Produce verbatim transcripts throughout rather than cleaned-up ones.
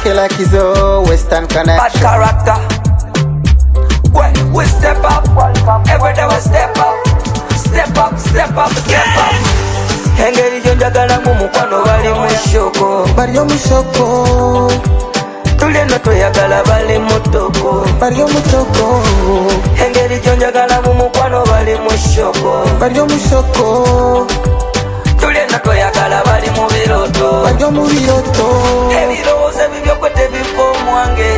like it like it's a Western connection. Bad character. When we step up, every day we step up. Step up, step up, step up. Engeri jonjagala mu mukwano bali mu shoko. Bali mu shoko. Tuleno toyagala bali mu toko. Bali mu toko. Engeri jonjagala mu mukwano bali mu shoko. Bali mu shoko. Tuleno toyagala bali mu biroto. Bali mu biroto. Ebirowoozo ebibyo kwe tebifo mwange.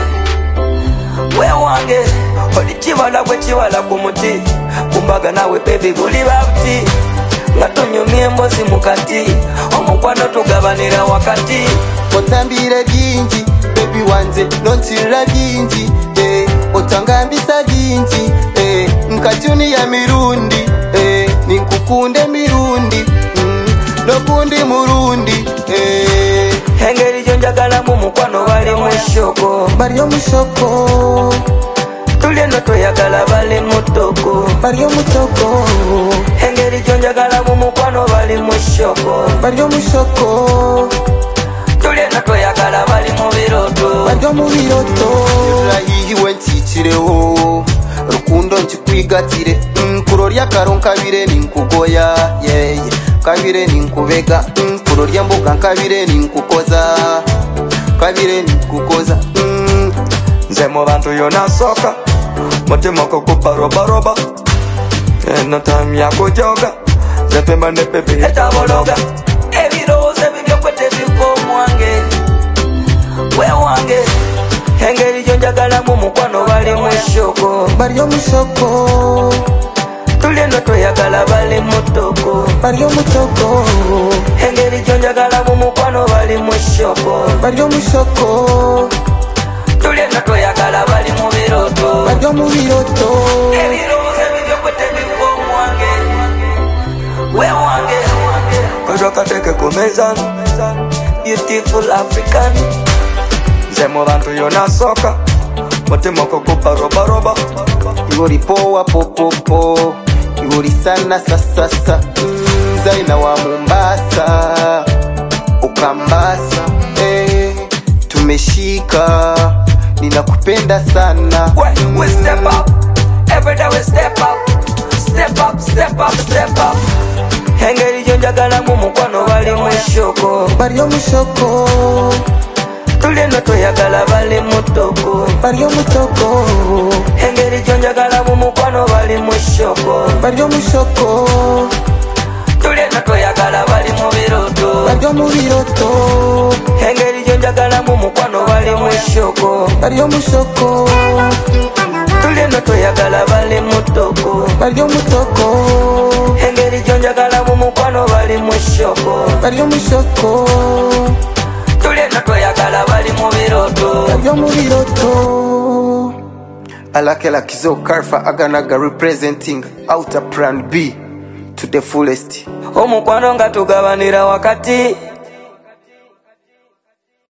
We wange oli kibala bwe kibala ku muti. Kumbaga nawe baby buli babuti. Nga tunyumya embozi mu kati. Omukwano tugabanira wakati. Otambire bingi baby wanze nontirira bingi eh. Otangambisa bingi eh. Nkatuni ya mirundi eh. Ninkukunde mirundi mm. Nokundi murundi eh. Engeri jonjagala mu mukwano bali mu shoko. Bali mu shoko. Tuleno toyagala bali mu toko. Bali mu toko. Engeri jonjagala mu mukwano bali mu shoko. Bali mu shoko. Tuleno toyagala bali mu biroto. Bali mu biroto. Rahihiwe ntikireho rukundo nkikwigatire mm, kurorya karonkabire ninkugoya yeah, yeah. Kabire ninkubega mm, kurorya mboga nkabire ninkukoza. Kabire ninkukoza mm. Nze mu bantu yona soka mutima kukupa roba roba. Eno time ya kujoga zepemba ne pepe etabologa. Ebirowoozo ebibyo kwe tebifo mwange. We wange engeri jonjagala mu mukwano bali mu shoko. Bali mu shoko. Tuleno toyagala bali mu toko. Bali mu toko. Engeri jonjagala mu mukwano bali mu shoko. Bali mu shoko. Tuleno toyagala bali mu biroto. Bali mu biroto. Ebirowoozo ebibyo kwe tebifo mwange. We wange kojo kateke ku mezani. Beautiful African. Nze mu bantu yona soka mutima kukupa roba roba. Iwori powa popopo. Iwori sana sasasa mm, Zaina wa Mombasa Ukambasa eh, tumeshika. Ninakupenda sana. When we step up, every day we step up. Step up, step up, step up. Engeri jonjagala mu mukwano bali mu shoko. Bali mu shoko. Tuleno toyagala bali mu toko. Bali mu toko. Engeri jonjagala mu mukwano bali mu shoko. Bali mu shoko. Tuleno toyagala bali mu biroto. Bali mu biroto. Engeri jonjagala mu mukwano bali mu shoko. Bali mu shoko. Tuleno toyagala bali mu toko. Bali mu toko. Engeri jonjagala mu mukwano bali mu shoko. Bali mu shoko. Tuleno toyagala bali mu biroto. Bali mu biroto. Alake like Zo Karfa Aganaga representing Outer Plan B to the fullest. Omukwano nga tugabanira wakati.